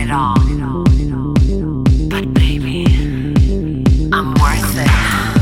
it all. But baby, I'm worth it.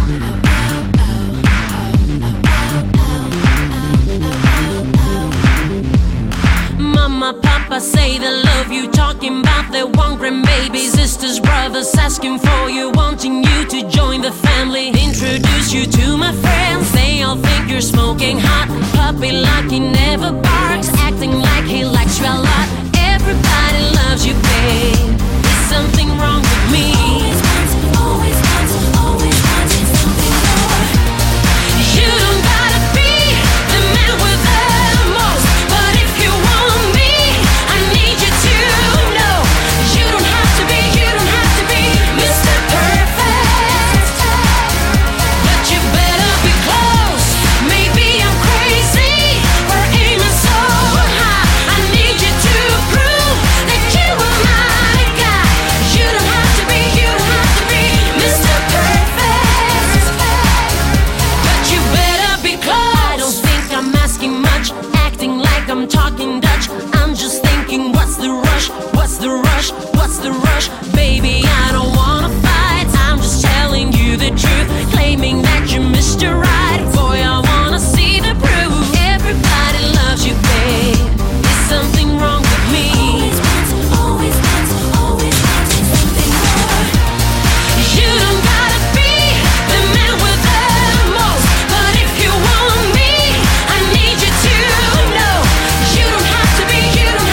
Mama, Papa say they love you, talking about their one grandbaby. Sisters, brothers asking for you, wanting you to join the family. Introduce you to my friends, they all think you're smoking hot. Puppy like he never barks, acting like he likes you a lot. Everybody loves you, babe. Is something wrong with me? Always wanting something more. You don't gotta be the man with the most, but if you want me, I need you to know. You don't have to be Mr. Perfect, but you better be close. Maybe I'm crazy for aiming so high. I need you to prove that you are my guy. You don't have to be Mr. Perfect, but you better be close. I don't think I'm asking much, acting like I'm talking Dutch. I'm just thinking, what's the rush? What's the rush? What's the rush? Baby, I don't wanna fight. I'm just telling you the truth, claiming that you're Mr. Right. Boy, I wanna see the proof. Everybody loves you, babe. Is something wrong with me? Always wanting something more. You don't gotta be the man with the most, but if you want me, I need you to know. You don't have to be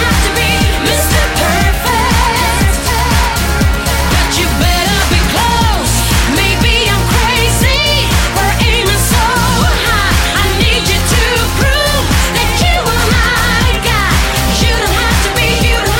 Mr. Perfect, but you better be close. Maybe I'm crazy for aiming so high. I need you to prove that you are my guy. You don't have to be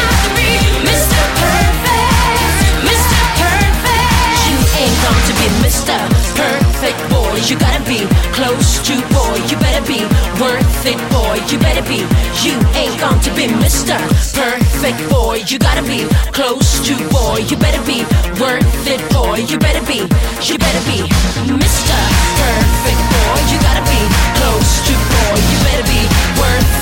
Mr. Perfect, Mr. Perfect. You ain't going to be Mr. Perfect, boy. You gotta be close to, boy. You better be worth it, boy. You better be. You ain't going to be Mr. Perfect, boy. You gotta be close to, boy. You better be worth it, boy. You better be Mr. Perfect, boy. You gotta be close to, boy. You better be worth